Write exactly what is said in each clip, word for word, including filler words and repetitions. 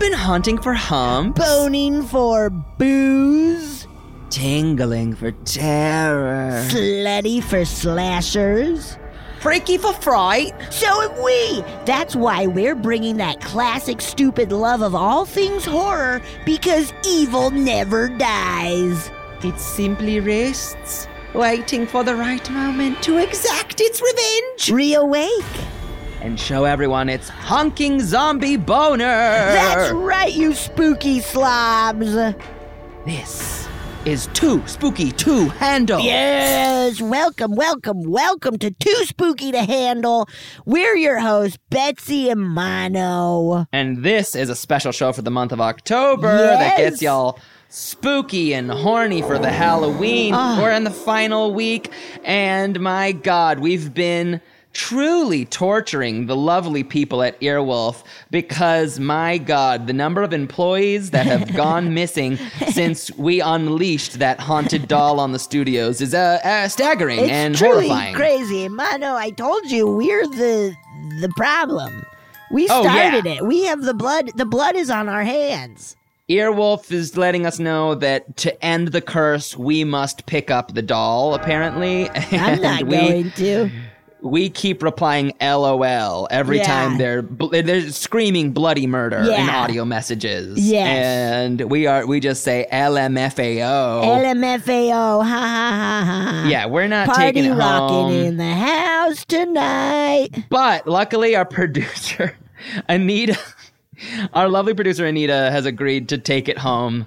been hunting for humps? Boning for booze? Tingling for terror? Slutty for slashers? Freaky for fright? So have we! That's why we're bringing that classic stupid love of all things horror, because evil never dies. It simply rests, waiting for the right moment to exact its revenge. Reawake. And show everyone its honking zombie boner. That's right, you spooky slobs. This is Too Spooky to Handle. Yes, welcome, welcome, welcome to Too Spooky to Handle. We're your hosts, Betsy and Mono. And this is a special show for the month of October Yes. that gets y'all spooky and horny for the Halloween. Ah. We're in the final week, and my God, we've been truly torturing the lovely people at Earwolf because, my God, the number of employees that have gone missing since we unleashed that haunted doll on the studios is uh, uh, staggering It's and truly horrifying. crazy. Mono, I told you, we're the the problem. We Oh, started yeah. it. We have the blood. The blood is on our hands. Earwolf is letting us know that to end the curse, we must pick up the doll, apparently. I'm And not we, going to. We keep replying LOL every Yeah. time they're bl- they're screaming bloody murder in Yeah. audio messages. Yes. And we are we just say L M F A O. L M F A O, ha ha ha ha. Yeah, we're not Party taking it rocking home. in the house tonight. But luckily, our producer, Anita, our lovely producer Anita, has agreed to take it home.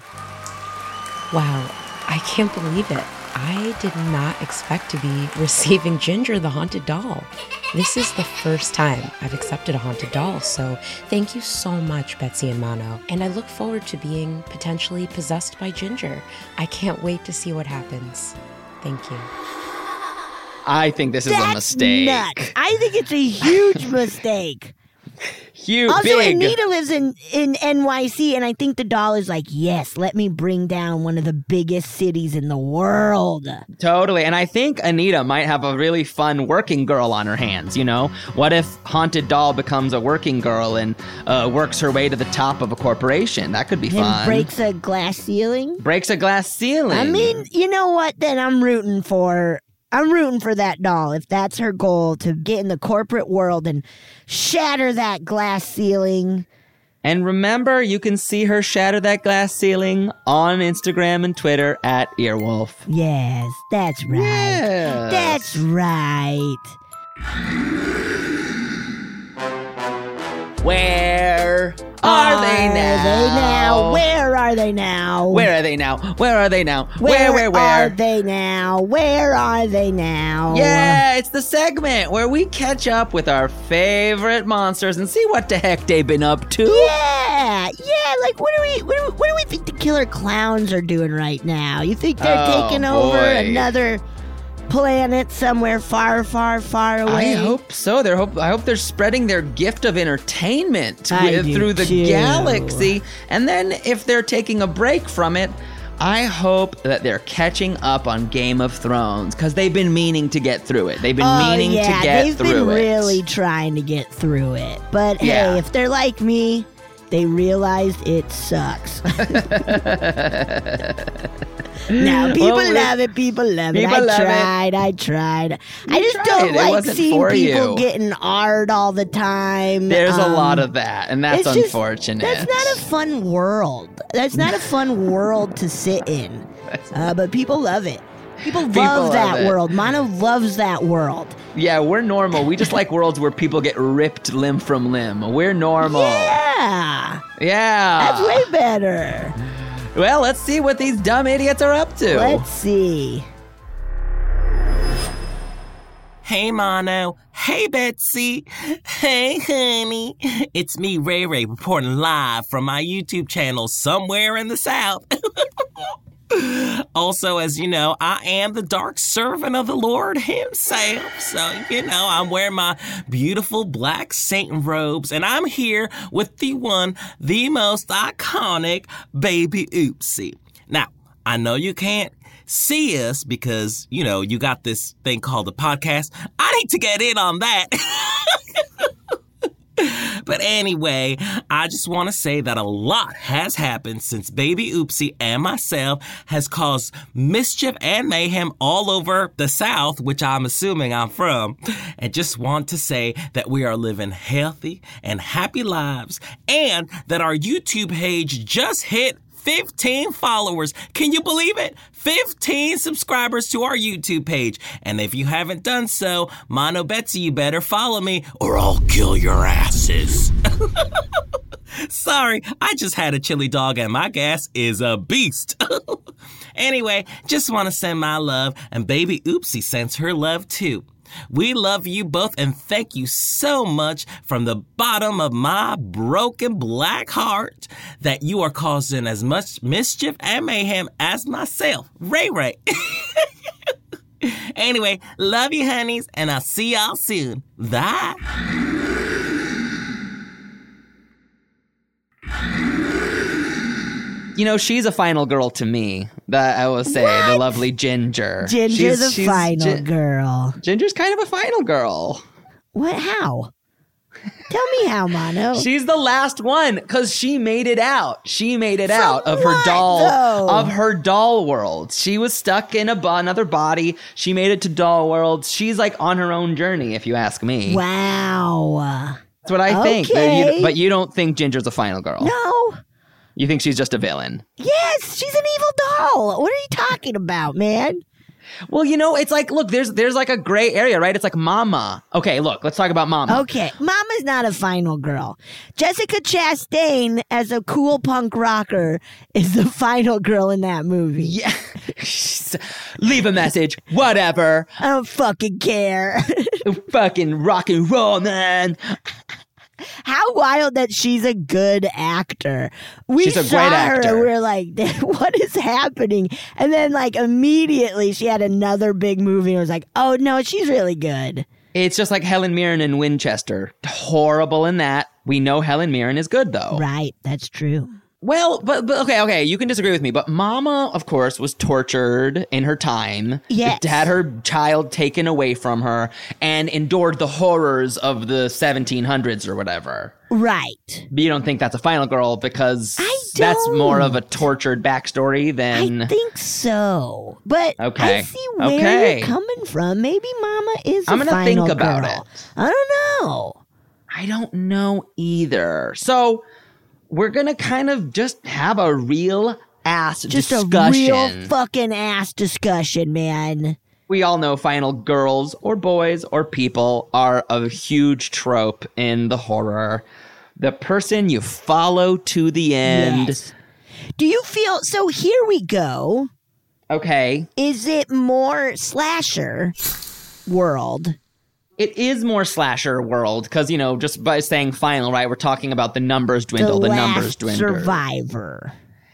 Wow, I can't believe it. I did not expect to be receiving Ginger the haunted doll. This is the first time I've accepted a haunted doll, so thank you so much, Betsy and Mono. And I look forward to being potentially possessed by Ginger. I can't wait to see what happens. Thank you. I think this is a That's mistake. nuts. I think it's a huge mistake. Huge, Also, big. Anita lives in, in N Y C, and I think the doll is like, yes, let me bring down one of the biggest cities in the world. Totally. And I think Anita might have a really fun working girl on her hands, you know? What if Haunted Doll becomes a working girl and uh, works her way to the top of a corporation? That could be And fun. breaks a glass ceiling. Breaks a glass ceiling. I mean, you know what? Then I'm rooting for... I'm rooting for that doll if that's her goal, to get in the corporate world and shatter that glass ceiling. And remember, you can see her shatter that glass ceiling on Instagram and Twitter at Earwolf. Yes, that's right. Yes. That's right. Where are they now? Are they now? Where are they now? Where are they now? Where are they now? Where, where, are where? they now? Where are they now? Yeah, it's the segment where we catch up with our favorite monsters and see what the heck they've been up to. Yeah, yeah. Like, what do we, what do we, what do we think the killer clowns are doing right now? You think they're Oh, taking over boy. another planet somewhere far, far, far away? I hope so. They're hope I hope they're spreading their gift of entertainment I with, do through the too. galaxy. And then if they're taking a break from it, I hope that they're catching up on Game of Thrones because they've been meaning to get through it. They've been Oh, meaning yeah, to get they've through been it. really trying to get through it. But Yeah. hey, if they're like me, they realized it sucks. No, people Well, love it. People love it. people I love it. tried. I tried. I just tried. don't It like wasn't seeing for people you. getting ard all the time. There's a Um, lot of that, and that's it's just- unfortunate. That's not a fun world. That's not a fun world to sit in. Uh, but people love it. People love People that love it. world. Mono loves that world. Yeah, we're normal. We just like worlds where people get ripped limb from limb. We're normal. Yeah. Yeah. That's way better. Well, let's see what these dumb idiots are up to. Let's see. Hey, Mono. Hey, Betsy. Hey, honey. It's me, Ray Ray, reporting live from my YouTube channel somewhere in the South. Also, as you know, I am the dark servant of the Lord himself. So, you know, I'm wearing my beautiful black Satan robes, and I'm here with the one, the most iconic Baby Oopsie. Now, I know you can't see us because, you know, you got this thing called a podcast. I need to get in on that. But anyway, I just want to say that a lot has happened since Baby Oopsie and myself has caused mischief and mayhem all over the South, which I'm assuming I'm from. And just want to say that we are living healthy and happy lives, and that our YouTube page just hit fifteen followers. Can you believe it? fifteen subscribers to our YouTube page. And if you haven't done so, Mono Betsy, you better follow me or I'll kill your asses. Sorry, I just had a chili dog and my gas is a beast. Anyway, just want to send my love, and Baby Oopsie sends her love too. We love you both and thank you so much from the bottom of my broken black heart that you are causing as much mischief and mayhem as myself, Ray Ray. Anyway, love you, honeys, and I'll see y'all soon. Bye. You know, she's a final girl to me. That I will say, What? the lovely Ginger. Ginger She's- the she's final Gi- girl. Ginger's kind of a final girl. What? How? Tell me how, Mono. She's the last one because she made it out. She made it From out of her what, doll though? of her doll world. She was stuck in a bo- another body. She made it to doll world. She's like on her own journey, if you ask me. Wow. That's what I think. But Okay. you, but you don't think Ginger's a final girl. No. You think she's just a villain. Yes, she's an evil doll. What are you talking about, man? Well, you know, it's like, look, there's there's like a gray area, right? It's like Mama. Okay, look, let's talk about Mama. Okay, Mama's not a final girl. Jessica Chastain as a cool punk rocker is the final girl in that movie. Yeah. Leave a message. Whatever. I don't fucking care. Fucking rock and roll, man. How wild that she's a good actor. We She's a saw great her actor. and we we're like, what is happening? And then like immediately she had another big movie and was like, oh no, she's really good. It's just like Helen Mirren in Winchester. Horrible in that. We know Helen Mirren is good, though. Right, that's true. Well, but, but okay, okay, you can disagree with me, but Mama, of course, was tortured in her time. Yes. Had her child taken away from her and endured the horrors of the seventeen hundreds or whatever. Right. But you don't think that's a final girl because I that's more of a don't. tortured backstory than... I think so. But Okay. I see where Okay. you're coming from. Maybe Mama is a I'm gonna final think about girl. it. I don't know. I don't know either. So we're going to kind of just have a real ass Just discussion. a real fucking ass discussion, man. We all know final girls or boys or people are a huge trope in the horror. The person you follow to the end. Yes. Do you feel so? Here we go. Okay. Is it more slasher world? It is more slasher world because, you know, just by saying final, right, we're talking about the numbers dwindle, the the, last numbers dwindle. survivor.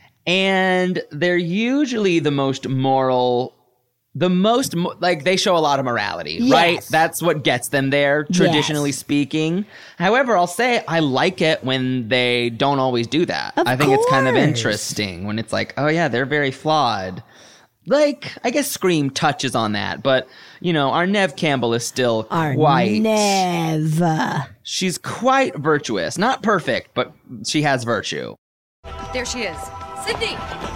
And they're usually the most moral, the most, mo- like, they show a lot of morality, Yes. right? That's what gets them there, traditionally Yes. speaking. However, I'll say I like it when they don't always do that. Of I think it's kind of course. interesting when it's like, oh, yeah, they're very flawed. Like, I guess Scream touches on that, but, you know, our Nev Campbell is still Our quite, Nev. she's quite virtuous. Not perfect, but she has virtue. There she is. Sydney!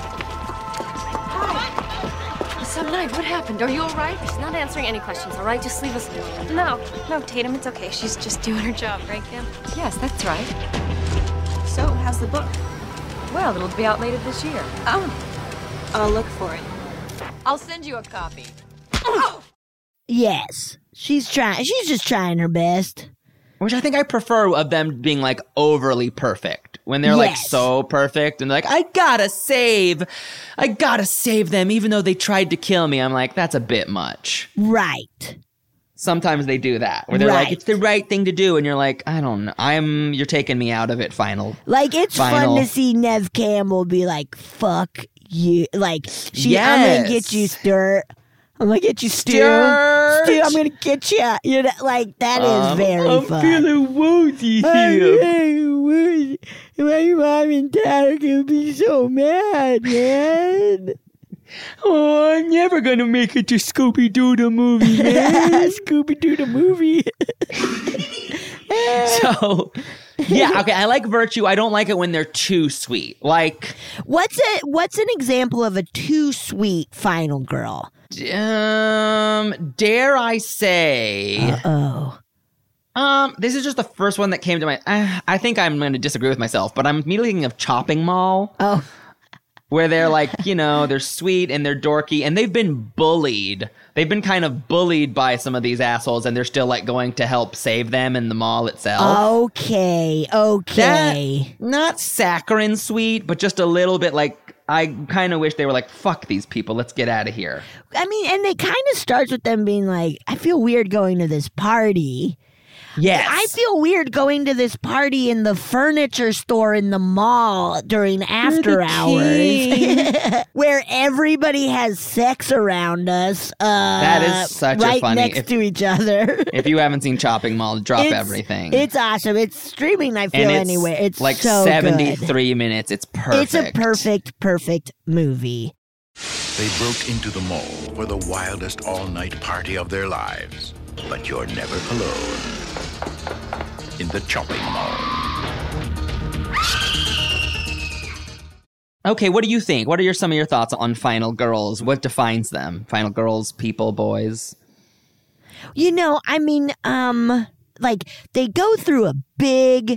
Hi. Some night, what happened? Are you all right? She's not answering any questions, all right? Just leave us alone. No, no, Tatum, it's okay. She's just doing her job, right, Kim? Yes, that's right. So, how's the book? Well, it'll be out later this year. Oh, I'll look for it. I'll send you a copy. Yes, she's trying. She's just trying her best. Which I think I prefer of them being like overly perfect. When they're like Yes. so perfect and they're like, I gotta save, I gotta save them even though they tried to kill me. I'm like, that's a bit much. Right. Sometimes they do that where they're like, Right. it's the right thing to do. And you're like, I don't know. I'm, you're taking me out of it, final. Like it's Final. fun to see Nev Campbell be like, "Fuck you!" Like she, I'm gonna get Yes. you, Sturt. I'm gonna get you, Stu. Sturt. Stu, I'm gonna get you. You know, like that is Um, very I'm fun. feeling woozy I'm here. feeling woozy. My mom and dad are gonna be so mad, man. Oh, I'm never gonna make it to Scooby-Doo the movie, man. Scooby Doo the movie. So, Yeah, okay, I like virtue. I don't like it when they're too sweet. Like, What's a what's an example of a too sweet final girl? um, dare I say, Oh. um, this is just the first one that came to my. I, I think I'm going to disagree with myself, but I'm immediately thinking of Chopping Mall. Oh. Where they're like, you know, they're sweet and they're dorky and they've been bullied. They've been kind of bullied by some of these assholes and they're still like going to help save them in the mall itself. Okay, okay. That, not saccharine sweet, but just a little bit like, I kind of wish they were like, fuck these people, let's get out of here. I mean, and it kind of starts with them being like, I feel weird going to this party. Yes. I feel weird going to this party in the furniture store in the mall during after hours where everybody has sex around us. Uh, That is such a right funny- next if- to each other. If you haven't seen Chopping Mall, drop It's- everything. It's awesome. It's streaming, I feel, and it's anywhere. It's like so seventy-three good. minutes. It's perfect. It's a perfect, perfect movie. They broke into the mall for the wildest all-night party of their lives. But you're never alone. In the Chopping Mall. Okay, what do you think? What are your some of your thoughts on final girls? What defines them? Final girls, people, boys? You know, I mean, um, like they go through a big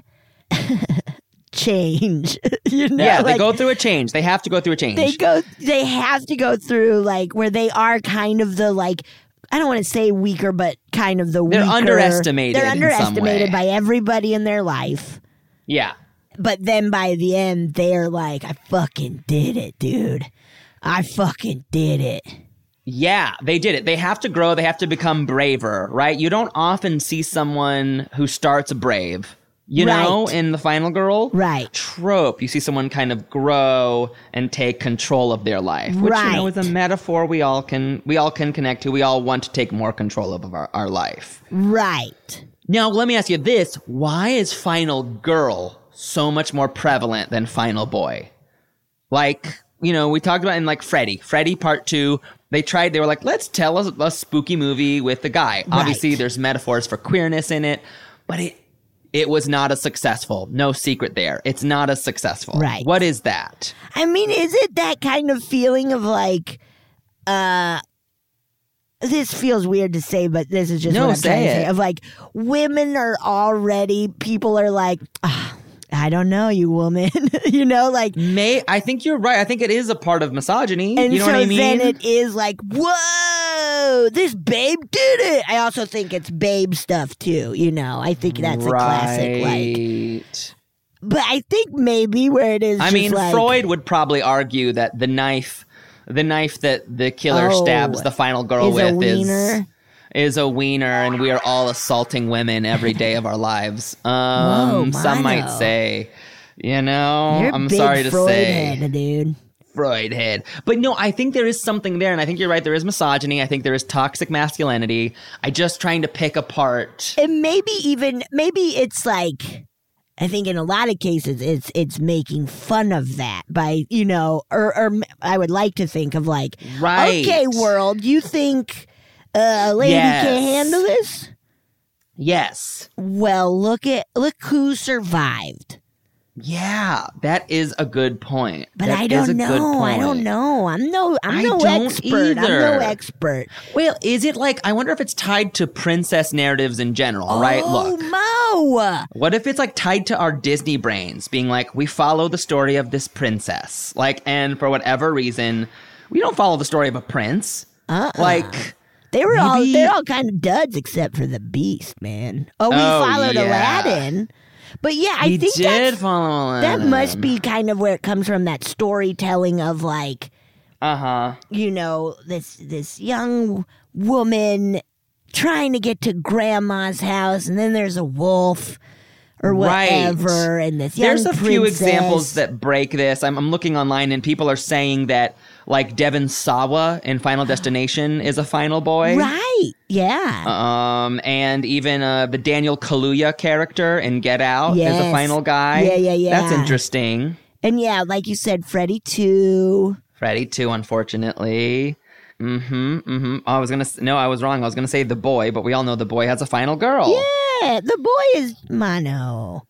change. you know, Yeah, they like, go through a change. They have to go through a change. They go. They have to go through like where they are kind of the like. I don't want to say weaker, but kind of the They're weaker. underestimated They're in some underestimated way. by everybody in their life. Yeah. But then by the end, they're like, I fucking did it, dude. I fucking did it. Yeah, they did it. They have to grow. They have to become braver, right? You don't often see someone who starts brave, you know, Right. in the final girl Right. trope. You see someone kind of grow and take control of their life, which, you know, Right. is a metaphor we all can we all can connect to. We all want to take more control of our, our life. Right. Now, let me ask you this. Why is final girl so much more prevalent than final boy? Like, you know, we talked about in like Freddy. Freddy Part two, they tried, they were like, let's tell a, a spooky movie with the guy. Obviously, there's metaphors for queerness in it, but it it was not as successful. No secret there. It's not as successful. Right. What is that? I mean, is it that kind of feeling of like, uh, this feels weird to say, but this is just No, what I'm say trying to it. say. Of like, women are already, people are like, "Ah, I don't know, you woman. you know, like, May I think you're right. I think it is a part of misogyny. and you know so what I mean? then it is like, whoa, this babe did it. I also think it's babe stuff too, you know. I think that's a classic, like, Right. but I think maybe where it is I just mean, like, Freud would probably argue that the knife, the knife that the killer Oh, stabs the final girl is a with is wiener? is a wiener, and we are all assaulting women every day of our lives. Um, Whoa, some might Mono. say, you know, You're a I'm big sorry to Freud say, head, dude. Freud head. But no, I think there is something there, and I think you're right. There is misogyny. I think there is toxic masculinity. I just trying to pick apart. And maybe even maybe it's like I think in a lot of cases it's it's making fun of that by, you know, or or I would like to think of like, Right. okay, world, you think uh, a lady Yes. can handle this? Yes. Well, look at look who survived. Yeah, that is a good point. But That I is don't a good know. I don't point. know. I'm no I'm I no don't expert. I'm either. no expert. Well, is it like, I wonder if it's tied to princess narratives in general, right? Oh, Look, Mo. what if it's like tied to our Disney brains, being like, we follow the story of this princess, like, and for whatever reason, we don't follow the story of a prince. Uh-uh. Like, They were all Maybe- they're all kind of duds except for the Beast, man. Oh, we Oh, followed yeah. Aladdin. But yeah, I we think did that's, follow that Aladdin. must be kind of where it comes from, that storytelling of like, Uh-huh. you know, this this young woman trying to get to grandma's house, and then there's a wolf or Right. whatever, and this young There's a few princess. examples that break this. I'm, I'm looking online, and people are saying that, like, Devon Sawa in Final Destination is a final boy. Right, yeah. Um, and even uh, the Daniel Kaluuya character in Get Out is a Yes. final guy. Yeah, yeah, yeah. That's interesting. And yeah, like you said, Freddy too. Freddy too, unfortunately. Mm-hmm. Mm-hmm. I was gonna s- no, I was wrong. I was gonna say the boy, but we all know the boy has a final girl. Yeah, the boy is mono.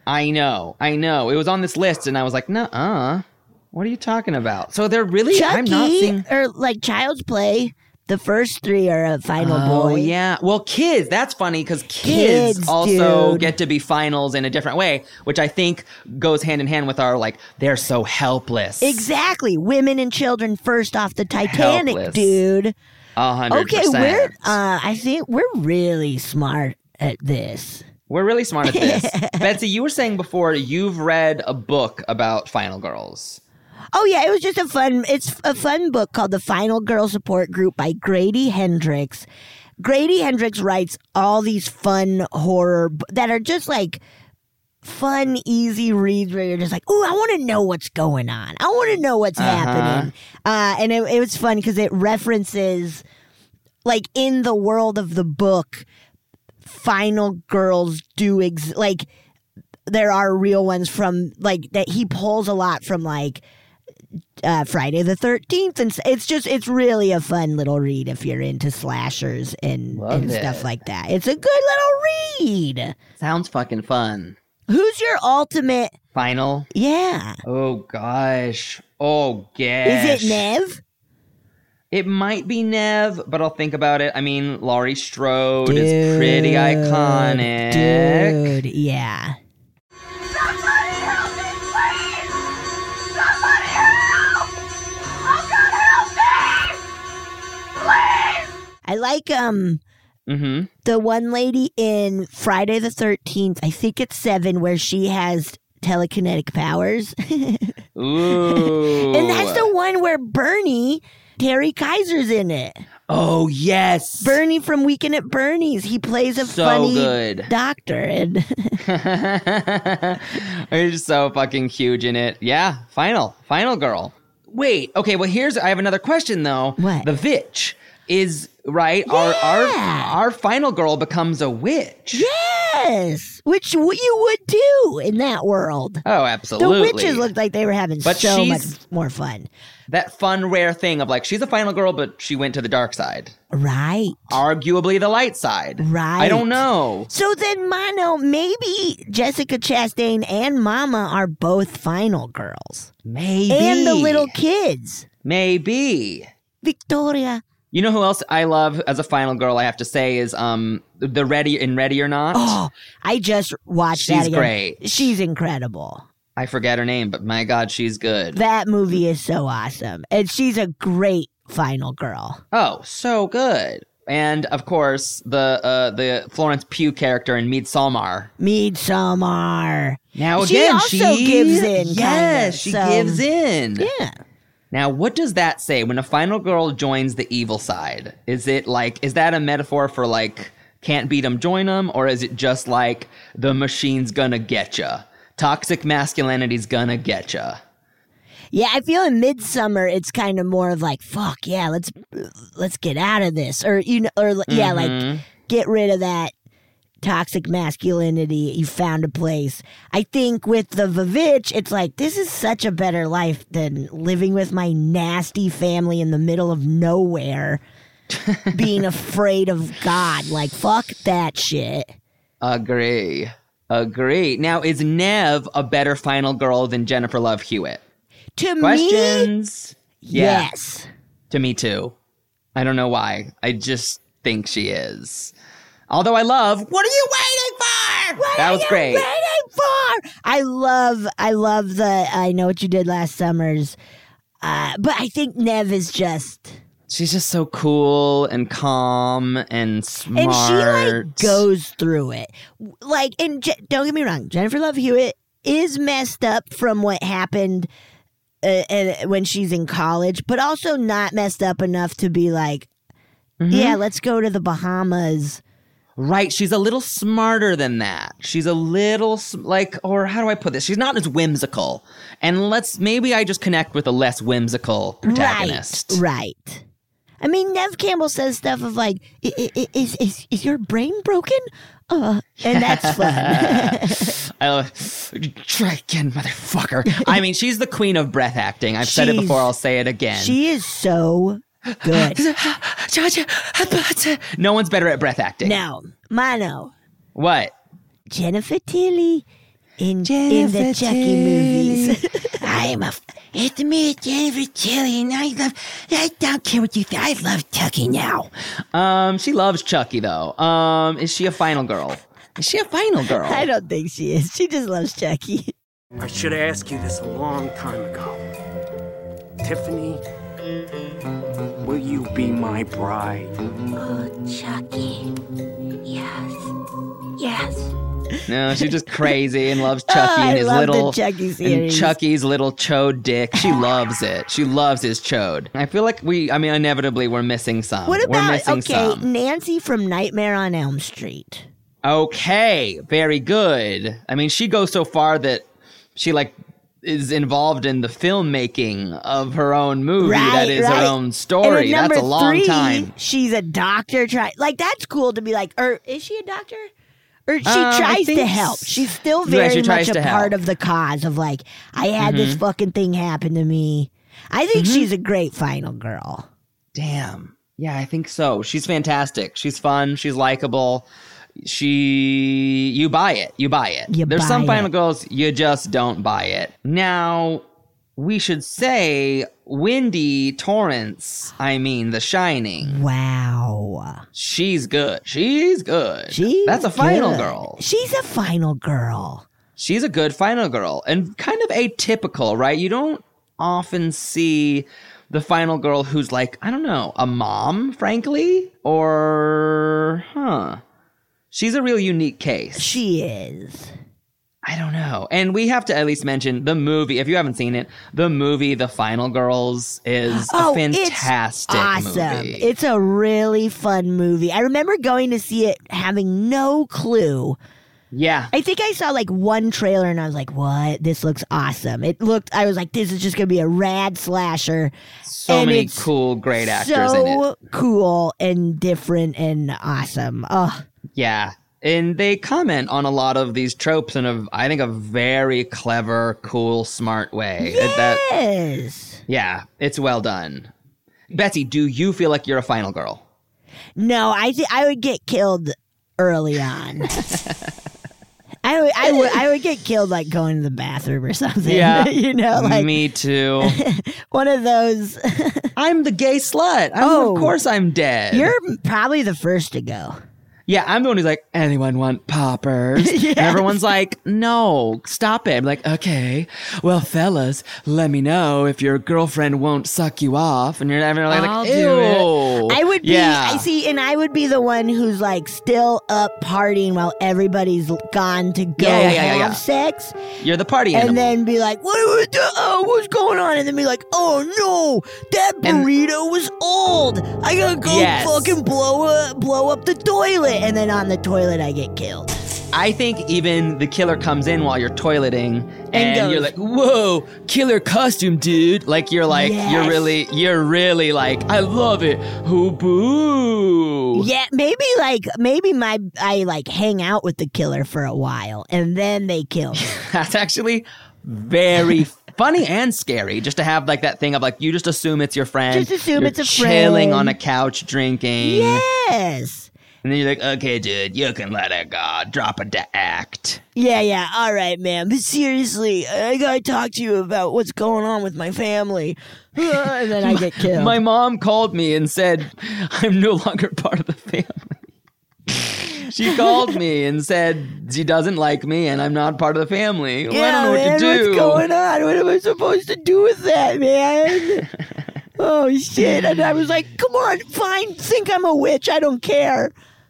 I know. I know. It was on this list, and I was like, nuh-uh. What are you talking about? So they're really... Chucky, I'm not seeing... or like Child's Play. The first three are a final oh, boy. Oh, yeah. Well, kids, that's funny because kids, Kids, also dude. get to be finals in a different way, which I think goes hand in hand with our, like, they're so helpless. Exactly. Women and children first off the Titanic, Helpless. dude. A hundred Okay, percent. we're, uh, I think we're really smart at this. We're really smart at this. Betsy, you were saying before you've read a book about Final Girls. Oh, yeah, it was just a fun, it's a fun book called The Final Girl Support Group by Grady Hendrix. Grady Hendrix writes all these fun horror b- that are just like fun, easy reads where you're just like, ooh, I want to know what's going on. I want to know what's Uh-huh. happening. Uh, and it, it was fun because it references, like, in the world of the book, final girls do, ex- like, there are real ones from, like, that he pulls a lot from, like, Uh, Friday the thirteenth, and s- it's just it's really a fun little read if you're into slashers and, Love and it. stuff like that. It's a good little read. Sounds fucking fun. Who's your ultimate? Final? Yeah, Oh, gosh. Oh, gosh. is it Nev? It might be Nev, but I'll think about it. I mean, Laurie Strode is pretty iconic. Dude, yeah. I like um Mm-hmm. the one lady in Friday the thirteenth. I think it's seven, where she has telekinetic powers. Ooh. And that's the one where Bernie, Terry Kaiser's in it. Oh, yes. Bernie from Weekend at Bernie's. He plays a So funny good. doctor. And He's so fucking huge in it. Yeah, final. Final girl. Wait, okay, well, here's, I have another question, though. What? The Vitch is, right? Our, our, Yeah. our final girl becomes a witch. yes, which what you would do in that world. Oh, The absolutely. witches looked like they were having But so much she's- more fun. That fun, rare thing of like, she's a final girl, but she went to the dark side. Right. Arguably the light side. Right. I don't know. So then, Mono, maybe Jessica Chastain and Mama are both final girls. Maybe. And the little kids. Maybe. Victoria. You know who else I love as a final girl, I have to say, is um the Ready in Ready or Not. Oh, I just watched that She's again. great. She's incredible. I forget her name, but my God, she's good. That movie is so awesome. And she's a great final girl. Oh, so good. And of course, the uh, the Florence Pugh character in Midsommar. Midsommar. Now She again, also gives in, Yes, kinda, she so- gives in. Yeah. Now, what does that say when a final girl joins the evil side? Is it like, is that a metaphor for like, can't beat 'em, join 'em? Or is it just like, the machine's gonna get ya? Toxic masculinity's gonna get ya. Yeah, I feel in Midsummer it's kind of more of like, fuck yeah, let's let's get out of this, or you know, or yeah, Mm-hmm. like get rid of that toxic masculinity. You found a place. I think with the Vavitch, it's like this is such a better life than living with my nasty family in the middle of nowhere, being afraid of God. Like fuck that shit. Agree. Agree. Now, is Nev a better final girl than Jennifer Love Hewitt? To me, Questions? Yeah. yes. To me too. I don't know why. I just think she is. Although I love, what are you waiting for? What that are was you great. waiting for? I love, I love the. I know what you did last summer's, uh, but I think Nev is just, She's just so cool and calm and smart. and she like goes through it. Like, and Je- don't get me wrong, Jennifer Love Hewitt is messed up from what happened uh, uh, when she's in college, but also not messed up enough to be like, Mm-hmm. yeah, let's go to the Bahamas. Right, she's a little smarter than that. She's a little s- like, or how do I put this? She's not as whimsical. And let's maybe I just connect with a less whimsical protagonist. Right, right. I mean, Nev Campbell says stuff of like, "I- I- I- is is is your brain broken? Uh, and that's fun. I, try again, motherfucker. I mean, she's the queen of breath acting. I've said it She's- before. I'll say it again. She is so good. No one's better at breath acting. Now, Mono, What? Jennifer Tilly, in in the Chucky movies. I'm a. It's me, Jennifer Tilly, and I love. I don't care what you think. I love Chucky now. Um, she loves Chucky though. Um, is she a final girl? Is she a final girl? I don't think she is. She just loves Chucky. I should have asked you this a long time ago. Tiffany, will you be my bride? Oh, Chucky. Yes. Yes. No, she's just crazy and loves Chucky Oh, I and his love the little Chucky and series. Chucky's little chode dick. She loves it. She loves his chode. I feel like we, I mean, inevitably we're missing some. What we're about missing okay, some. Nancy from Nightmare on Elm Street? Okay, very good. I mean, she goes so far that she like is involved in the filmmaking of her own movie Right, that is right. her own And story. at That's a number long three, time. She's a doctor. Try like that's cool to be like. Or is she a doctor? Or she Um, I tries to think help. s- She's still Yeah, very she much tries a to part help. of the cause of like I had this fucking thing happen to me. I think she's a great final girl. Damn. Yeah, I think so. She's fantastic. She's fun. She's likable. She, you buy it. You buy it. You There's buy some final it. girls you just don't buy it. Now, we should say Wendy Torrance. I mean, The Shining. Wow. She's good. She's good. She's That's a final good. girl. She's a final girl. She's a good final girl and kind of atypical, right? You don't often see the final girl who's like, I don't know, a mom, frankly, or, huh. She's a real unique case. She is. I don't know. And we have to at least mention the movie. If you haven't seen it, the movie The Final Girls is Oh, a fantastic it's awesome. movie. It's a really fun movie. I remember going to see it having no clue. yeah. I think I saw like one trailer and I was like, what? This looks awesome. It looked, I was like, this is just going to be a rad slasher. So and many it's cool, great actors in it. So cool and different and awesome. Oh, Yeah. And they comment on a lot of these tropes in a, I think, a very clever, cool, smart way. It- that, yes. yeah, it's well done. Betsy, do you feel like you're a final girl? No, I th- I would get killed early on. I would, I would, I would get killed like going to the bathroom or something. Yeah. you know, like Me too. one of those. I'm the gay slut. I'm, Oh. of course I'm dead. You're probably the first to go. Yeah, I'm the one who's like, anyone want poppers? And everyone's like, no, stop it. I'm like, okay, well, fellas, let me know if your girlfriend won't suck you off. And you're never like, I'll ew. do I would be, Yeah. I see, and I would be the one who's like still up partying while everybody's gone to go Yeah, yeah, yeah, have yeah, yeah. sex, You're the party and animal. then be like, what, what, the- oh, what's going on? And then be like, oh no, that And- burrito was old. I gotta go Yes. fucking blow up, blow up the toilet, and then on the toilet I get killed. I think even the killer comes in while you're toileting and, And goes- you're like, whoa, killer costume, dude. Like you're like, you're Yes. really, you're really like, I love it. Oh, boo. Yeah, maybe like maybe my I like hang out with the killer for a while, and then they kill me. That's actually very funny and scary just to have like that thing of like, you just assume it's your friend. Just assume You're it's a chilling friend. on a couch drinking. Yes. And then you're like, okay, dude, you can let it go. Drop it to act. Yeah, yeah. All right, man. But seriously, I gotta talk to you about what's going on with my family. And then I get killed. My mom called me and said, I'm no longer part of the family. She called me and said she doesn't like me and I'm not part of the family. Well, I don't know man, what to do. What's going on? What am I supposed to do with that, man? Oh shit! And I was like, "Come on, fine. Think I'm a witch. I don't care."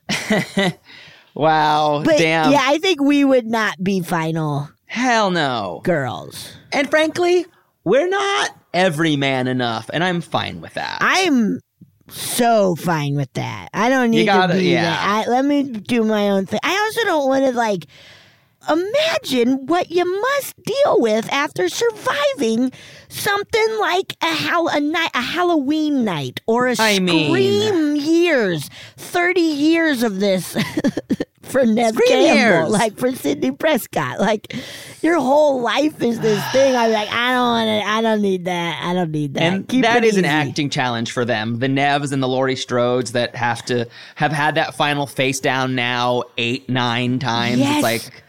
Wow, But damn. yeah, I think we would not be final Hell no. girls. And frankly, we're not every man enough, and I'm fine with that. I'm so fine with that. I don't need gotta- to be yeah. that. I, let me do my own thing. I also don't want to like imagine what you must deal with after surviving something like a hal- a night, a Halloween night, or a I mean- Scream years, thirty years of this. For Nev Scream Campbell, years. like for Sidney Prescott, like your whole life is this thing. I'm like, I don't want to. I don't need that. I don't need that. And Keep that it is an easy. acting challenge for them. The Nevs and the Laurie Strodes that have to have had that final face down now eight, nine times. Yes. It's like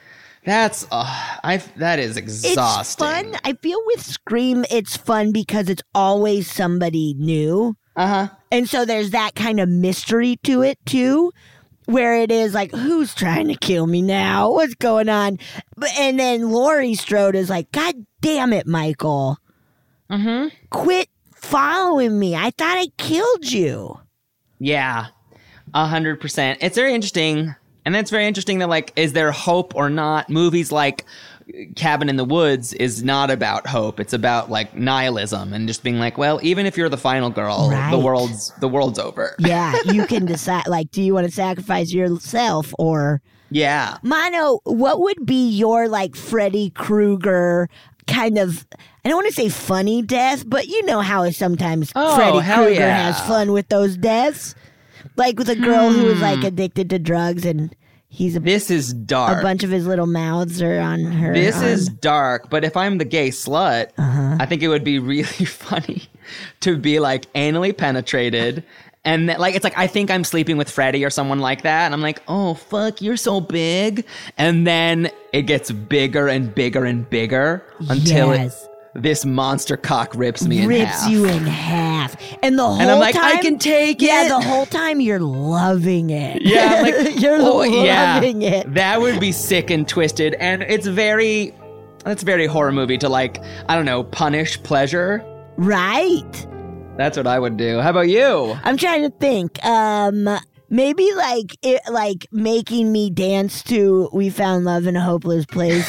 That's uh, I. That is exhausting. It's fun. I feel with Scream, it's fun because it's always somebody new. Uh huh. And so there's that kind of mystery to it too, where it is like, who's trying to kill me now? What's going on? But and then Laurie Strode is like, God damn it, Michael. Mm-hmm. Quit following me. I thought I killed you. Yeah, a hundred percent. It's very interesting. And that's very interesting that, like, is there hope or not? Movies like Cabin in the Woods is not about hope. It's about, like, nihilism and just being like, well, even if you're the final girl, right. the world's the world's over. Yeah, you can decide, like, do you want to sacrifice yourself or... Yeah. Mono, what would be your, like, Freddy Krueger kind of... I don't want to say funny death, but you know how sometimes oh, Freddy Krueger yeah. has fun with those deaths? Like with a girl hmm. who was like addicted to drugs and he's a, this is dark. A bunch of his little mouths are on her. This arm. is dark, but if I'm the gay slut, uh-huh. I think it would be really funny to be like anally penetrated. And that, like, it's like, I think I'm sleeping with Freddy or someone like that. And I'm like, oh, fuck, you're so big. And then it gets bigger and bigger and bigger until yes. it, this monster cock rips me in rips half. Rips you in half. And the whole and I'm like, time, I can take yeah, it. Yeah, the whole time you're loving it. Yeah, I'm like, you're oh, loving yeah. it. That would be sick and twisted. And it's very, that's very horror movie to, like, I don't know, punish pleasure. Right. That's what I would do. How about you? I'm trying to think. Um, maybe like it, like making me dance to "We Found Love in a Hopeless Place"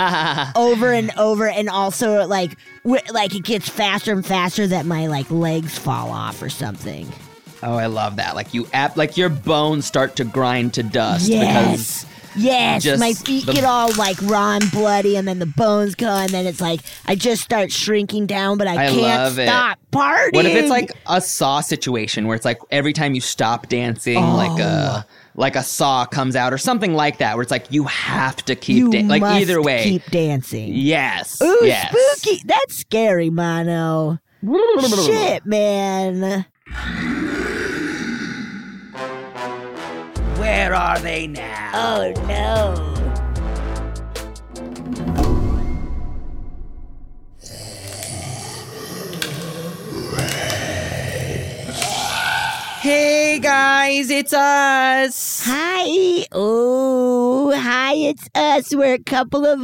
over and over, and also like w- like it gets faster and faster that my like legs fall off or something. Oh, I love that. Like you, ap- like your bones start to grind to dust yes. because. Yes, just my feet the... get all like raw and bloody, and then the bones go, and then it's like I just start shrinking down, but I, I can't stop it. partying. What if it's like a Saw situation where it's like every time you stop dancing, oh. like a like a saw comes out or something like that, where it's like you have to keep dancing. Like must either way, keep dancing. Yes. Ooh, yes. spooky! That's scary, Mono. Shit, man. Where are they now? Oh, no. Hey, guys, it's us. Hi. Oh, hi, it's us. We're a couple of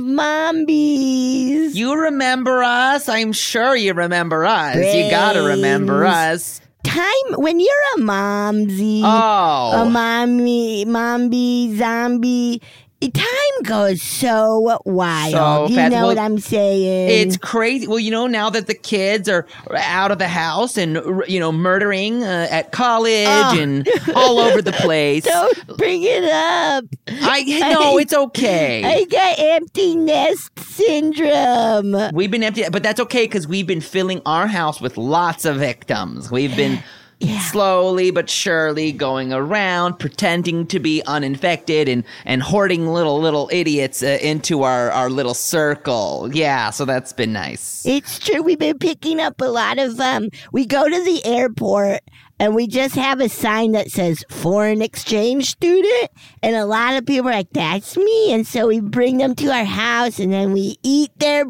mombies. You remember us? I'm sure you remember us. Brains. You gotta remember us. Time when you're a momsy, oh. a mommy, momby, zombie, time goes so wild. So you fast. know well, what I'm saying? It's crazy. Well, you know, now that the kids are out of the house and, you know, murdering uh, at college oh. and all over the place. Don't bring it up. I No, I, it's okay. I got empty nest syndrome. We've been empty, but that's okay because we've been filling our house with lots of victims. We've been... Yeah. Slowly but surely going around pretending to be uninfected and, and hoarding little little idiots uh, into our, our little circle. Yeah, so that's been nice. It's true. We've been picking up a lot of, um, we go to the airport and we just have a sign that says foreign exchange student. And a lot of people are like, that's me. And so we bring them to our house and then we eat their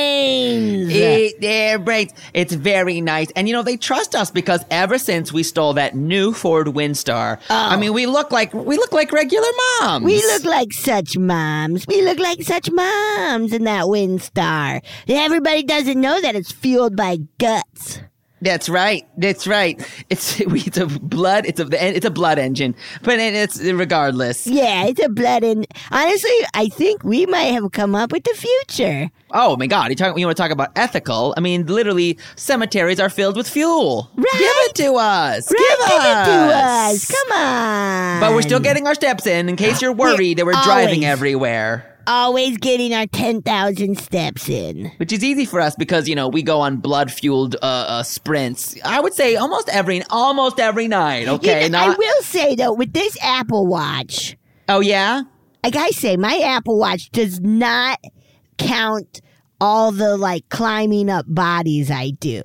brains. Eat their brains. It's very nice. And, you know, they trust us because ever since we stole that new Ford Windstar, oh. I mean, we look like we look like regular moms. We look like such moms. We look like such moms in that Windstar. Everybody doesn't know that it's fueled by guts. That's right. That's right. It's it's a blood. It's a it's a blood engine. But it's regardless. Yeah, it's a blood engine. Honestly, I think we might have come up with the future. Oh my God! You talk. You want to talk about ethical? I mean, literally, cemeteries are filled with fuel. Right? Give it to us. Right? Give, Give us. it to us. Come on. But we're still getting our steps in. In case you're worried that we're always. driving everywhere. Always getting our ten thousand steps in. Which is easy for us because, you know, we go on blood-fueled uh, uh, sprints. I would say almost every almost every night, okay? You know, Not- I will say, though, with this Apple Watch. Oh, yeah? Like I say, my Apple Watch does not count all the, like, climbing up bodies I do.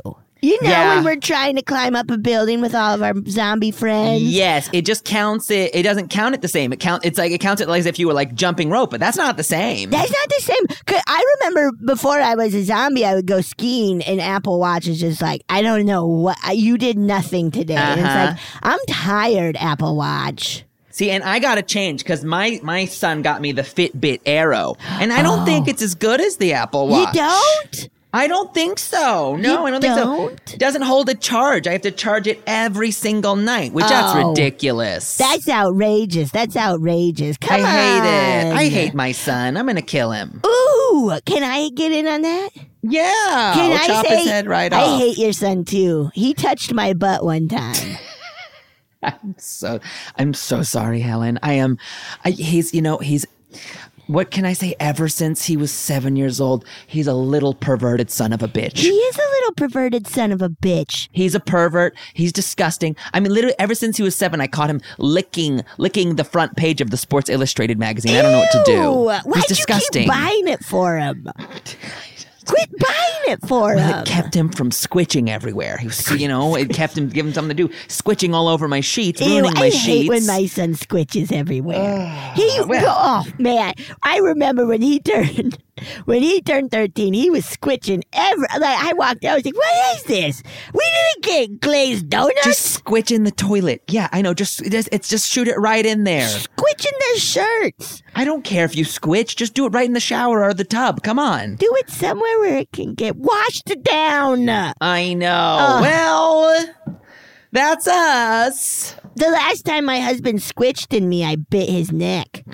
You know, Yeah. when we're trying to climb up a building with all of our zombie friends. Yes, it just counts it. It doesn't count it the same. It count. It's like it counts it like as if you were like jumping rope, but that's not the same. That's not the same. 'Cause I remember before I was a zombie, I would go skiing, and Apple Watch is just like, I don't know what you did nothing today. And it's Uh-huh. like, I'm tired, Apple Watch. See, and I gotta change because my my son got me the Fitbit Aero, and I don't Oh. think it's as good as the Apple Watch. You don't? I don't think so. No, You I don't, think don't? so. It doesn't hold a charge. I have to charge it every single night, which that's Oh. ridiculous. That's outrageous. That's outrageous. I Come on. hate it. I hate my son. I'm gonna kill him. Ooh, can I get in on that? Yeah. Can we'll I chop say his head right I off. hate your son too. He touched my butt one time. I'm so I'm so sorry, Helen. I am I, he's you know, he's what can I say? Ever since he was seven years old, he's a little perverted son of a bitch. He is a little perverted son of a bitch. He's a pervert. He's disgusting. I mean, literally, ever since he was seven, I caught him licking, licking the front page of the Sports Illustrated magazine. I don't know what to do. Ew, He's why'd disgusting. you keep buying it for him? Quit buying it for Well, him. it kept him from squitching everywhere. He was, you know, it kept him, giving him something to do. Squitching all over my sheets, Ew, ruining my I sheets. hate when my son squitches everywhere. he, well. oh man, I remember when he turned, when he turned thirteen, he was squitching every. Like I walked out, I was like, "What is this? We didn't get glazed donuts." Just squitch in the toilet. Yeah, I know. Just it's, it's just shoot it right in there. Squitching their shirts. I don't care if you squitch. Just do it right in the shower or the tub. Come on. Do it somewhere where it can get washed down. I know. Ugh. Well, that's us. The last time my husband squitched in me, I bit his neck.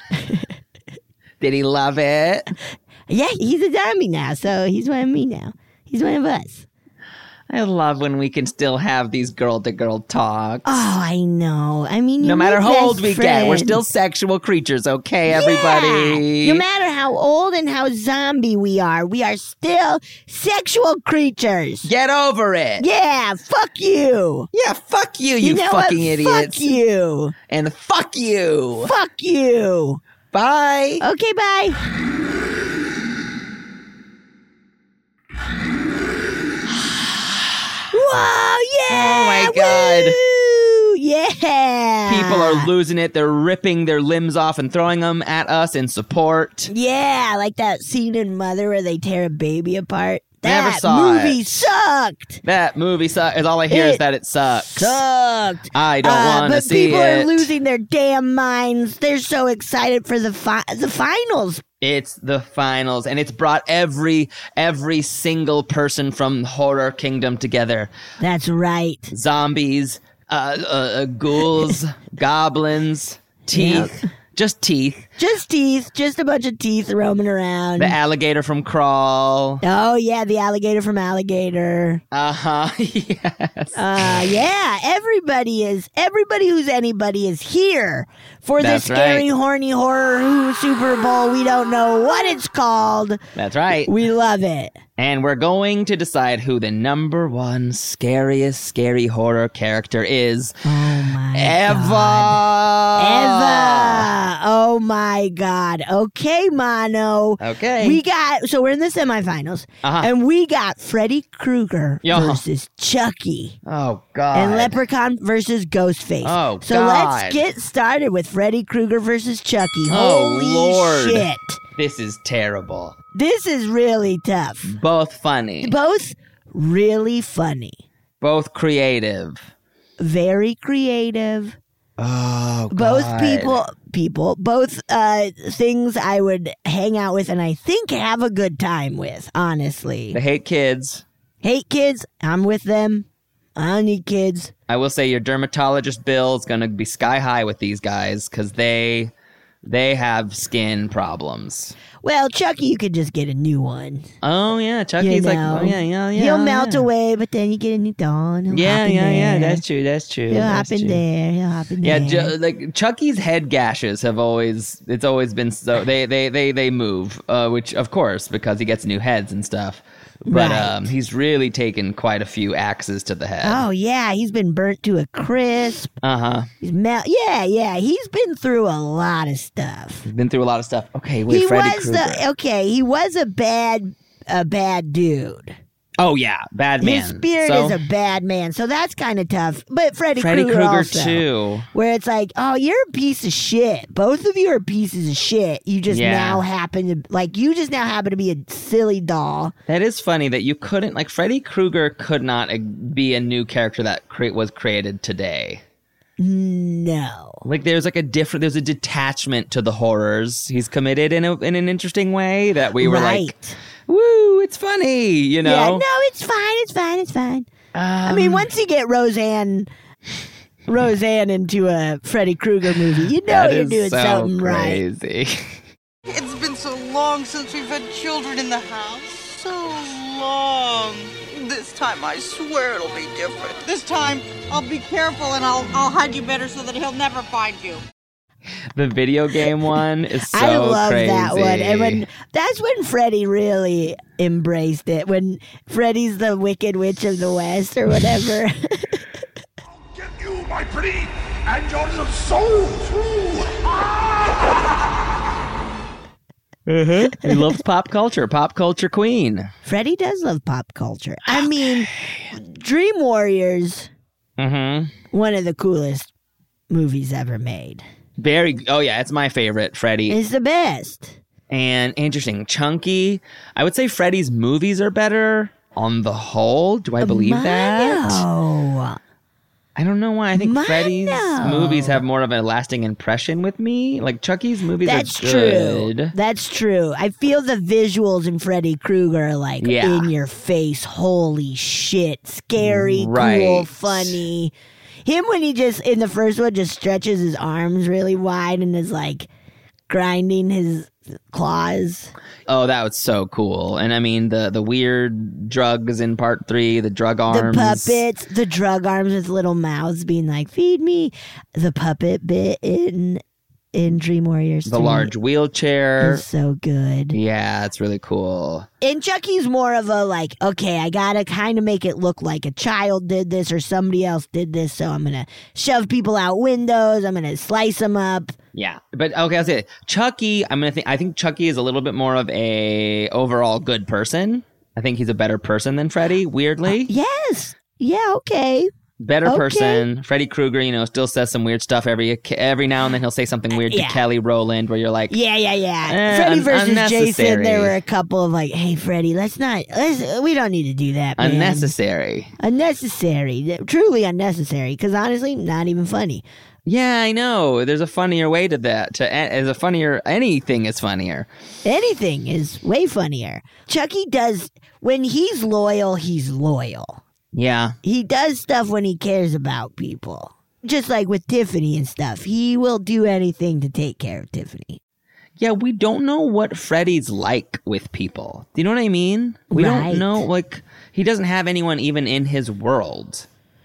Did he love it? Yeah, he's a zombie now, so he's one of me now. He's one of us. I love when we can still have these girl-to-girl talks. Oh, I know. I mean, no you're matter my how old best we get, we're friend. still sexual creatures, okay, Yeah. everybody? No matter how old and how zombie we are, we are still sexual creatures. Get over it. Yeah, fuck you. Yeah, fuck you, you, know fucking what? idiots. Fuck you. And fuck you. Fuck you. Bye. Okay, bye. Whoa, yeah! Oh my God. Woo, yeah! People are losing it. They're ripping their limbs off and throwing them at us in support. Yeah, like that scene in Mother where they tear a baby apart. Never That saw movie it. sucked. That movie sucks. All I hear is It that it sucks. Sucked. I don't Uh, want to but see people it. are losing their damn minds. They're so excited for the fi- the finals. It's the finals, and it's brought every every single person from Horror Kingdom together. That's right. Zombies, uh, uh, uh, ghouls, goblins, teeth, just teeth. Just teeth, just a bunch of teeth roaming around. The alligator from Crawl. Oh yeah, the alligator from Alligator. Uh huh. Yes. Uh yeah, everybody is everybody who's anybody is here for That's the scary, right. horny horror who Super Bowl. We don't know what it's called. That's right. We love it. And we're going to decide who the number one scariest scary horror character is. Oh my Eva. Eva. Oh my God. Okay, Mono. Okay. We got, so we're in the semifinals, Uh-huh. and we got Freddy Krueger Yeah. versus Chucky. Oh God. And Leprechaun versus Ghostface. Oh, so God. let's get started with Freddy Krueger versus Chucky. Oh, Holy Lord. shit. This is terrible. This is really tough. Both funny. Both really funny. Both creative. Very creative. Oh, God. Both people, people, both uh, things I would hang out with and I think have a good time with, honestly. They hate kids. Hate kids, I'm with them. I don't need kids. I will say your dermatologist bill is going to be sky high with these guys because they they have skin problems. Well, Chucky, you could just get a new one. Oh yeah, Chucky's You like, know. oh yeah, yeah, yeah. He'll oh, melt yeah. away, but then you get a new doll. And he'll Yeah, hop in yeah, yeah. there. That's true. That's true. He'll that's hop in true. there. He'll hop in Yeah, there. ju- like Chucky's head gashes have always it's always been so they they they they move, uh, which of course because he gets new heads and stuff. But Right. um, he's really taken quite a few axes to the head. Oh yeah, he's been burnt to a crisp. Uh huh. He's mel- Yeah, yeah, he's been through a lot of stuff. He's been through a lot of stuff. Okay, wait, he Freddy was Krueger. the okay. He was a bad, a bad dude. Oh yeah, bad man. His spirit so, is a bad man, so that's kind of tough. But Freddy, Freddy Krueger, Krueger also, too. where it's like, oh, you're a piece of shit. Both of you are pieces of shit. You just Yeah. now happen to like you just now happen to be a silly doll. That is funny that you couldn't like Freddy Krueger could not uh, be a new character that cre- was created today. No. Like there's like a different there's a detachment to the horrors he's committed in a in an interesting way that we were right. like, woo, it's funny, you know. Yeah, no, it's fine, it's fine, it's fine. Um, I mean, once you get Roseanne Roseanne into a Freddy Krueger movie, you know that you're is doing so something right. crazy. It's been so long since we've had children in the house. So long. This time, I swear it'll be different. This time, I'll be careful and I'll I'll hide you better so that he'll never find you. The video game one is so I love crazy. that one. And when that's when Freddy really embraced it. When Freddy's the Wicked Witch of the West or whatever. Get you, my pretty, and yours of soul too. Uh-huh. He loves pop culture. Pop culture queen. Freddy does love pop culture. I mean, Dream Warriors, Mm-hmm. one of the coolest movies ever made. Very. Oh yeah, it's my favorite. Freddy. It's the best. And interesting. Chunky. I would say Freddy's movies are better on the whole. Do I believe that? No. I don't know why. I think Mine, Freddy's no. movies have more of a lasting impression with me. Like Chucky's movies That's are good. true. That's true. I feel the visuals in Freddy Krueger are like Yeah. in your face. Holy shit. Scary, Right. cool, funny. Him when he just, in the first one, just stretches his arms really wide and is like grinding his claws. Oh, that was so cool. And I mean, the the weird drugs in part three, the drug arms. The puppets, the drug arms with little mouths being like, feed me. The puppet bit in in Dream Warriors The three large wheelchair. is so good. Yeah, it's really cool. And Chucky's more of a like, okay, I gotta kind of make it look like a child did this or somebody else did this, so I'm gonna shove people out windows. I'm gonna slice them up. Yeah, but okay, I'll say it. Chucky. I'm gonna think. I think Chucky is a little bit more of a overall good person. I think he's a better person than Freddy. Weirdly, Yes. Yeah. Okay. better okay. person. Freddy Krueger, you know, still says some weird stuff every every now and then. He'll say something weird Yeah. to Kelly Rowland, where you're like, Yeah. Yeah. Yeah. Eh, Freddy un- versus Jason. unnecessary. There were a couple of like, hey, Freddy, let's not. Let's. We don't need to do that. Man. unnecessary. Unnecessary. Truly unnecessary. Because honestly, not even funny. Yeah, I know. There's a funnier way to that. To as a funnier, anything is funnier. Anything is way funnier. Chucky does when he's loyal. He's loyal. Yeah, He does stuff when he cares about people. Just like with Tiffany and stuff. He will do anything to take care of Tiffany. yeah. We don't know what Freddy's like with people. Do you know what I mean? We Right. don't know. Like he doesn't have anyone even in his world.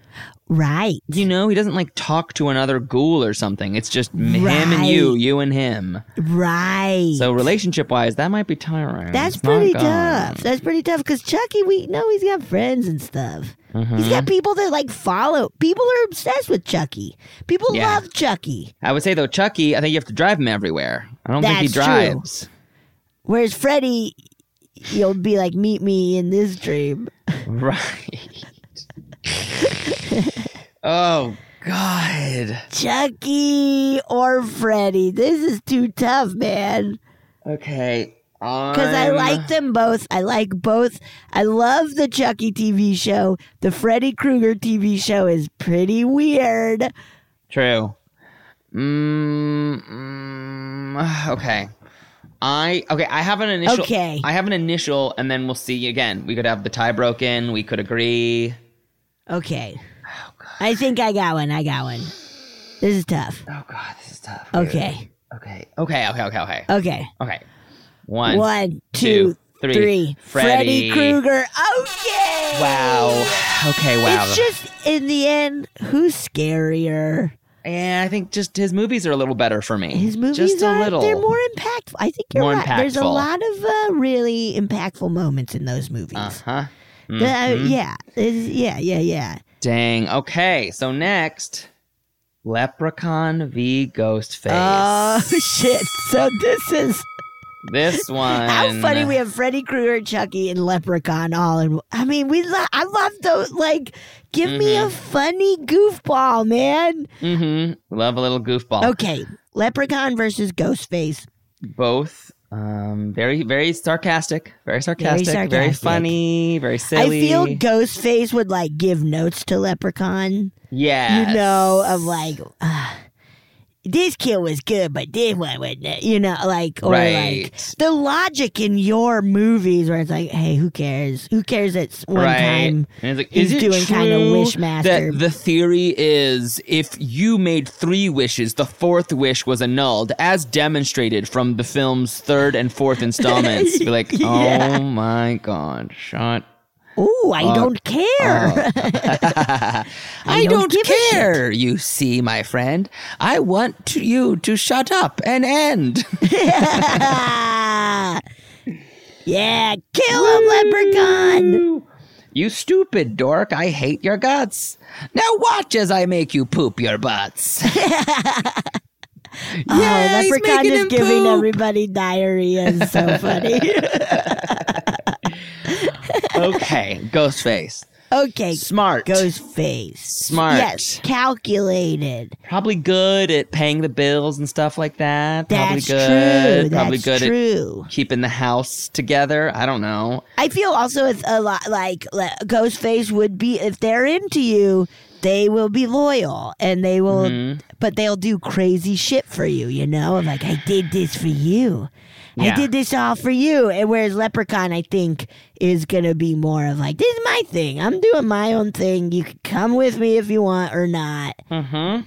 Right. You know, he doesn't like talk to another ghoul or something. It's just m- him and Right. you, you and him. Right. So relationship wise, that might be tiring. That's It's not pretty good. tough. That's pretty tough because Chucky, we know he's got friends and stuff. Mm-hmm. He's got people that like follow. People are obsessed with Chucky. People Yeah. love Chucky. I would say though, Chucky, I think you have to drive him everywhere. I don't think he That's true. drives. Whereas Freddy, you'll be like, meet me in this dream. Right. Oh God. Chucky or Freddy. This is too tough, man. Okay. Because I like them both. I like both. I love the Chucky T V show. The Freddy Krueger T V show is pretty weird. True. Mm, mm, okay. I okay. I have an initial. Okay. I have an initial, and then we'll see again. We could have the tie broken. We could agree. Okay. I think I got one. I got one. This is tough. Oh God, this is tough. Okay. Okay. Okay. Okay. Okay. Okay. Okay. Okay. One. One, two, two, three. three. Freddy. Freddy Krueger. Okay. Wow. Okay. Wow. It's just in the end, who's scarier? And I think just his movies are a little better for me. His movies just a are little. they're more impactful. I think you're More right. There's a impactful. lot of uh, really impactful moments in those movies. Uh huh. The- uh, yeah. It's- yeah. Yeah. Yeah. Dang. Okay. So next, Leprechaun v Ghostface. Oh shit! So this is This one. How funny we have Freddy Krueger, Chucky, and Leprechaun all in. I mean, we. Lo- I love those. Like, give mm-hmm. me a funny goofball, man. Mm-hmm. Love a little goofball. Okay, Leprechaun versus Ghostface. Both. Um, very, very sarcastic, very sarcastic, very, sarcastic. very funny, very silly. I feel Ghostface would like give notes to Leprechaun. Yeah, you know, of like, uh, this kill was good, but this one wasn't. You know, like, or right. like the logic in your movies where it's like, hey, who cares? Who cares that one right. time and it's like, he's is it doing kind of Wishmaster? That the theory is if you made three wishes, the fourth wish was annulled, as demonstrated from the film's third and fourth installments. Be like, yeah. oh my God, shut Oh, I uh, don't care. Uh, I, I don't, don't care, you see, my friend. I want to, you to shut up and end. yeah, yeah kill him, Leprechaun. You stupid dork. I hate your guts. Now watch as I make you poop your butts. Oh, yeah, Leprechaun is giving poop. everybody diarrhea. Is so funny. Okay, Ghostface. Okay, smart. Ghostface. Smart. Yes, calculated. Probably good at paying the bills and stuff like that. That's Probably good. true. Probably That's good true. at keeping the house together. I don't know. I feel also it's a lot like Ghostface would be if they're into you. They will be loyal and they will, mm-hmm. but they'll do crazy shit for you, you know? Like, I did this for you. Yeah. I did this all for you. And whereas Leprechaun, I think, is going to be more of like, this is my thing. I'm doing my own thing. You can come with me if you want or not. Mm-hmm.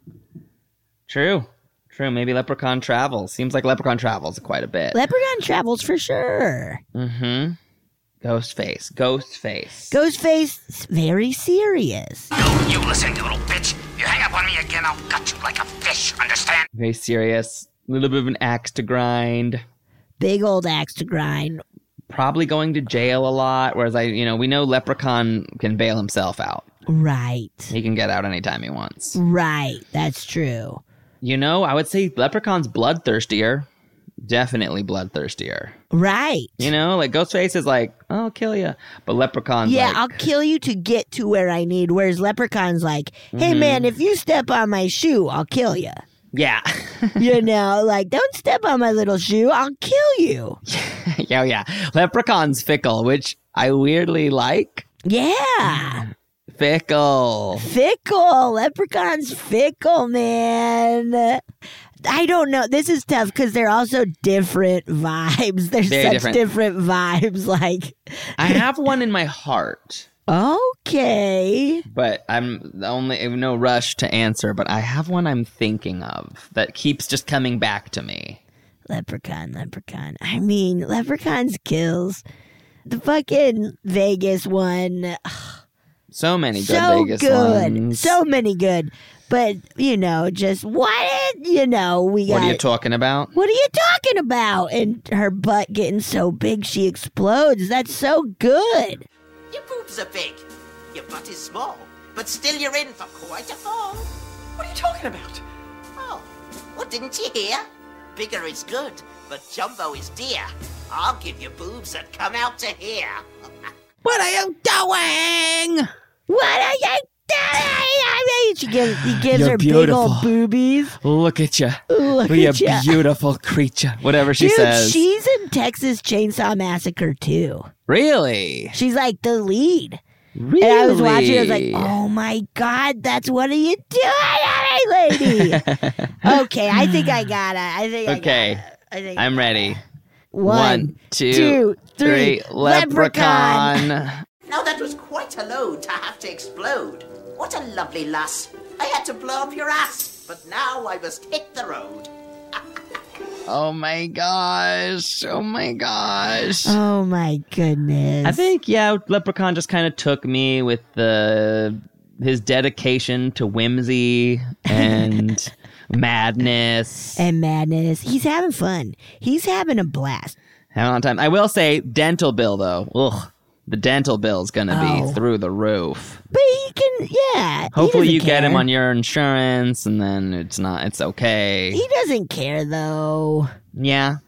True. True. Maybe Leprechaun travels. Seems like Leprechaun travels quite a bit. Leprechaun travels for sure. Mm-hmm. Ghostface. Ghostface. Ghostface, very serious. No, you listen, you little bitch. You hang up on me again, I'll gut you like a fish, understand? Very serious. A little bit of an axe to grind. Big old axe to grind. Probably going to jail a lot, whereas I, you know, we know Leprechaun can bail himself out. Right. He can get out anytime he wants. Right. That's true. You know, I would say Leprechaun's bloodthirstier. Definitely bloodthirstier. Right. You know, like Ghostface is like, oh, I'll kill you. But Leprechaun's yeah, like... I'll kill you to get to where I need. Whereas Leprechaun's like, hey, mm-hmm. man, if you step on my shoe, I'll kill you. Yeah. You know, like, don't step on my little shoe. I'll kill you. yeah, yeah. Leprechaun's fickle, which I weirdly like. Yeah. Fickle. Fickle. Leprechaun's fickle, man. I don't know. This is tough because they're also different vibes. They're Very such different. different vibes. Like, I have one in my heart. Okay. But I'm only no rush to answer, but I have one I'm thinking of that keeps just coming back to me. Leprechaun, Leprechaun. I mean, Leprechaun's kills. The fucking Vegas one. So many good so Vegas good. ones. So many good. But, you know, just what, you know, we got... What are you talking about? What are you talking about? And her butt getting so big she explodes. That's so good. Your boobs are big. Your butt is small. But still you're in for quite a fall. What are you talking about? Oh, well, didn't you hear? Bigger is good, but jumbo is dear. I'll give you boobs that come out to here. What are you doing? What are you doing? She gives, he gives You're her beautiful. big old boobies. Look at you. Look Be at a ya. beautiful creature. Whatever she Dude, says. she's in Texas Chainsaw Massacre too. Really? She's like the lead. Really? And I was watching, I was like, oh my God, that's what are you doing, lady? Okay, I think I got it. I think Okay. I got it. I think I'm ready. One, One two, two, three. three. Leprechaun. Now that was quite a load to have to explode. What a lovely lass. I had to blow up your ass, but now I must hit the road. Oh my gosh. Oh my gosh. Oh my goodness. I think, yeah, Leprechaun just kind of took me with the his dedication to whimsy and madness. And madness. He's having fun. He's having a blast. Having a long time. I will say, dental bill, though. Ugh. The dental bill's going to Oh. be through the roof. But he can, yeah. he Hopefully doesn't you get him care. on your insurance, and then it's not, it's okay. He doesn't care, though. Yeah,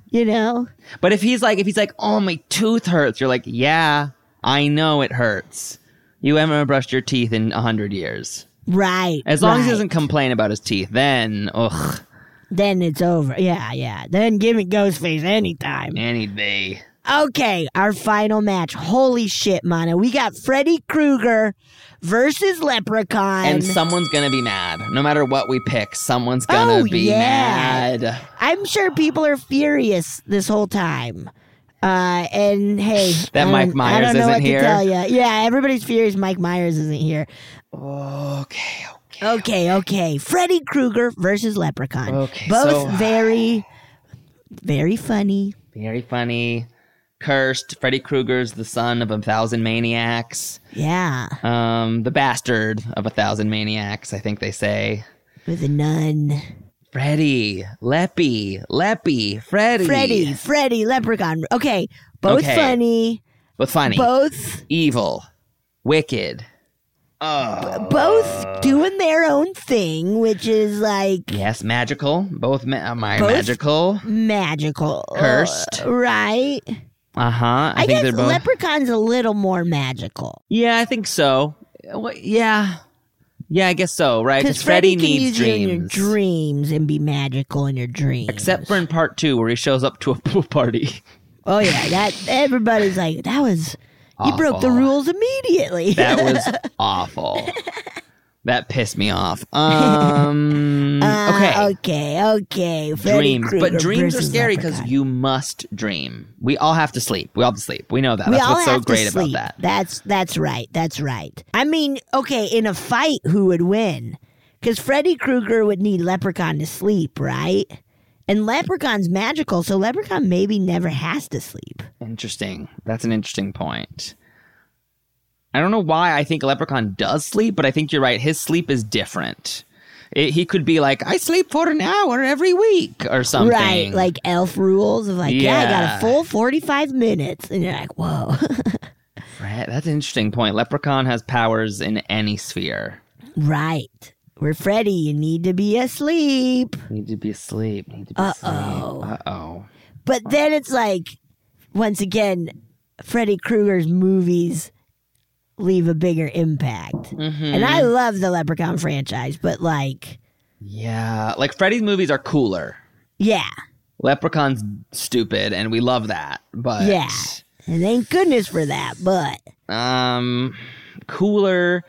You know? But if he's like, if he's like, oh, my tooth hurts, you're like, yeah, I know it hurts. You haven't brushed your teeth in a hundred years. Right. As long right. as he doesn't complain about his teeth, then, ugh. Then it's over. Yeah, yeah. Then give me Ghostface anytime. Any day. Okay, our final match. Holy shit, Mana. We got Freddy Krueger versus Leprechaun. And someone's going to be mad. No matter what we pick, someone's going to oh, be yeah. mad. I'm sure people are furious this whole time. Uh, and hey, that I Mike Myers I don't know isn't what here. To tell ya. Yeah, everybody's furious Mike Myers isn't here. Okay, okay. Okay, okay. Freddy Krueger versus Leprechaun. Okay, Both so- very, very funny. Very funny. Cursed. Freddy Krueger's the son of a thousand maniacs. Yeah. Um, the bastard of a thousand maniacs, I think they say. With a nun. Freddy. Leppy. Leppy. Freddy. Freddy. Freddy. Leprechaun. Okay. Both Okay. funny. Both funny. Both. Evil. Wicked. Oh. Both doing their own thing, which is like. Yes, magical. Both ma- my Both magical. Magical. Cursed. Uh, right. Uh-huh. I, I, think guess they're both. Leprechaun's a little more magical. Yeah, I think so. Well, yeah. Yeah, I guess so, right? Because Because Freddy, Freddy can needs use you in your dreams. dreams and be magical in your dreams. Except for in part two, where he shows up to a pool party. Oh, yeah. That everybody's like, that was. You broke the Awful. rules immediately. That was awful. That pissed me off. Um, Uh, okay. okay, okay. Freddy Dreams. Krueger But dreams are versus scary because Leprechaun. you must dream. We all have to sleep. We all have to sleep. We know that. We That's all what's so have to great about sleep. that. That's that's right. That's right. I mean, okay, in a fight, who would win? Because Freddy Krueger would need Leprechaun to sleep, right? And Leprechaun's magical, so Leprechaun maybe never has to sleep. Interesting. That's an interesting point. I don't know why I think Leprechaun does sleep, but I think you're right. His sleep is different. It, he could be like, I sleep for an hour every week or something. Right, like elf rules of like, yeah, I got Yeah. a full forty-five minutes. And you're like, whoa. Right, that's an interesting point. Leprechaun has powers in any sphere. Right. We're Freddy, you need to be asleep. Need to be asleep. Need to be Uh-oh. asleep. Uh-oh. But then it's like, once again, Freddy Krueger's movies leave a bigger impact. Mm-hmm. And I love the Leprechaun franchise, but like, Yeah, like Freddy's movies are cooler. yeah, Leprechaun's stupid, and we love that. But yeah. And thank goodness for that, but um, cooler,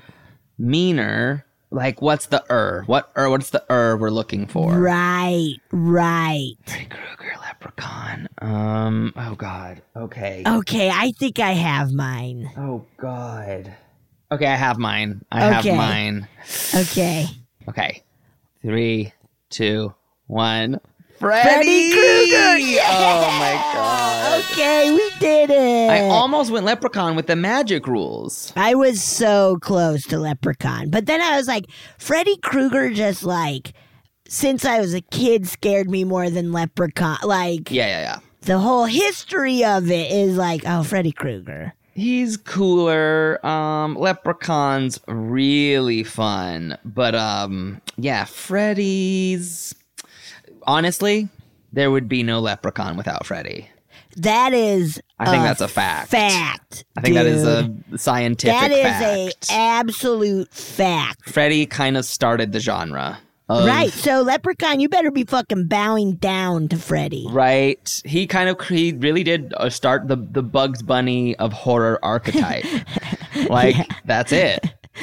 meaner. Like, what's the er? What er? What's the er we're looking for? right, right. Freddy Krueger, Leprechaun. Um. Oh God. Okay. Okay, I think I have mine. Oh God. Okay, I have mine. I Okay. have mine. Okay. Okay. Three, two, one. Freddy Freddy Krueger! Yeah! Oh my God. Okay, we did it. I almost went Leprechaun with the magic rules. I was so close to Leprechaun. But then I was like, Freddy Krueger just like, since I was a kid, scared me more than Leprechaun. Like, Yeah, yeah, yeah. the whole history of it is like, oh, Freddy Krueger. He's cooler. Um, Leprechaun's really fun. But um, yeah, Freddy's... Honestly, there would be no Leprechaun without Freddy. That is I think that's a fact. Fact. I think that is dude. a scientific That is fact. a absolute fact. Freddy kind of started the genre. Of, Right. So Leprechaun, you better be fucking bowing down to Freddy. Right. He kind of, he really did uh, start the, the Bugs Bunny of horror archetype. Like, Yeah. that's it.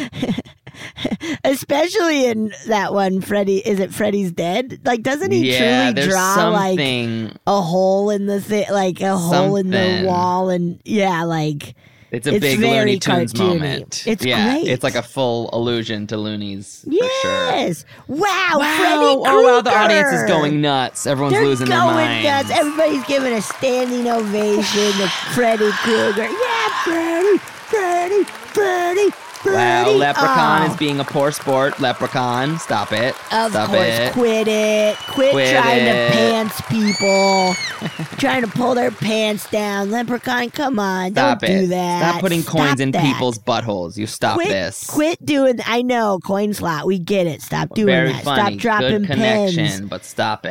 Especially in that one, Freddy. Is it Freddy's Dead? Like, doesn't he Yeah, truly there's draw like something. a hole in the thing, like a hole in the Something. wall, and yeah, like It's a it's big very Looney Tunes cartoony. moment. It's yeah, great. It's like a full allusion to Loonies. For sure. yes, wow, Wow. Freddy Oh, wow, the audience is Krueger. going nuts. Everyone's They're losing their going minds. nuts. Everybody's giving a standing ovation to Freddy Krueger. Yeah, Freddy, Freddy, Freddy, Wow, Freddy. Leprechaun Oh. is being a poor sport. Leprechaun, stop it. Of stop course, it. quit it. Quit, Quit trying it. to pants people. Trying to pull their pants down. Leprechaun, come on. Stop don't it. do that. Stop putting coins Stop in that. people's buttholes. You stop quit, this. Quit doing, I know, coin slot. We get it. Stop doing Very that. funny. Stop dropping Good connection, pens. but stop it.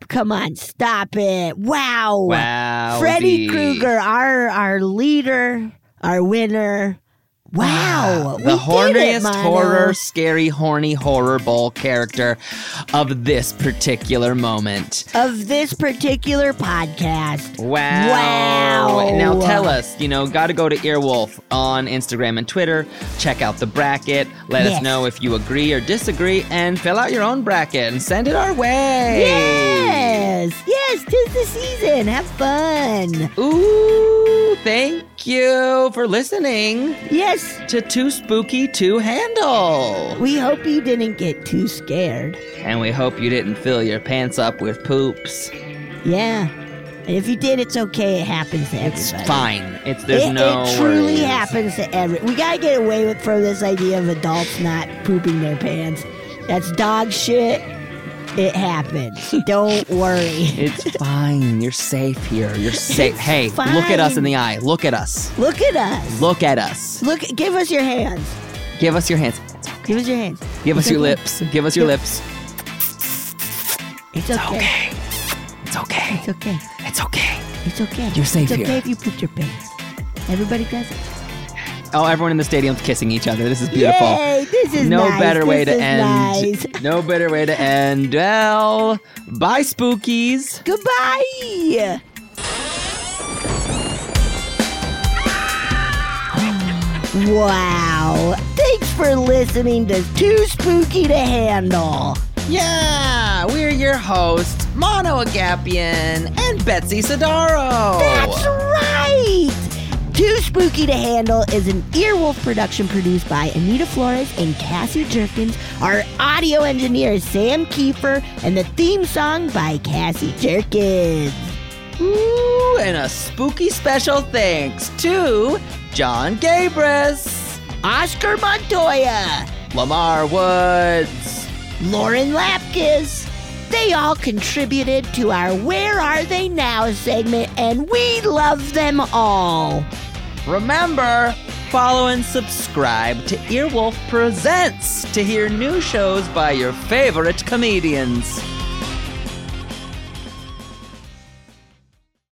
Come on, stop it. Wow. Wow. Freddy Krueger, our our leader, our winner. Wow. The horniest it, horror, scary, horny horror bowl character of this particular moment. Of this particular podcast. Wow. Wow. Now tell us, you know, got to go to Earwolf on Instagram and Twitter. Check out the bracket. Let yes. us know if you agree or disagree and fill out your own bracket and send it our way. Yes. Yes, 'tis the season. Have fun. Ooh, thank you for listening. Yes. To Too Spooky to Handle. We hope you didn't get too scared. And we hope you didn't fill your pants up with poops. Yeah. And if you did, it's okay. It happens to everybody. It's fine. It's there's it, no It truly worries. happens to every. We gotta get away with from this idea of adults not pooping their pants. That's dog shit. It happens. Don't worry. It's fine. You're safe here. You're safe. It's Hey, fine. look at us in the eye. Look at us. Look at us. Look at us. Look. Give us your hands. Give us your hands. Give us your hands. Give It's us your okay. lips. Give us your lips. It's okay. It's okay. It's okay. It's okay. It's okay. You're safe It's okay here. if you poop your pants. Everybody does it. Oh, everyone in the stadium's kissing each other. This is beautiful. Yay, this is no nice. better way This to is end. nice. No better way to end. Well, bye, spookies. Goodbye. Wow. Thanks for listening to Too Spooky to Handle. Yeah, we're your hosts, Mono Agapian and Betsy Sidaro. That's right. Too Spooky to Handle is an Earwolf production produced by Anita Flores and Cassie Jerkins. Our audio engineer is Sam Kiefer, and the theme song by Cassie Jerkins. Ooh, and a spooky special thanks to John Gabris, Oscar Montoya, Lamar Woods, Lauren Lapkus. They all contributed to our Where Are They Now segment, and we love them all. Remember, follow and subscribe to Earwolf Presents to hear new shows by your favorite comedians.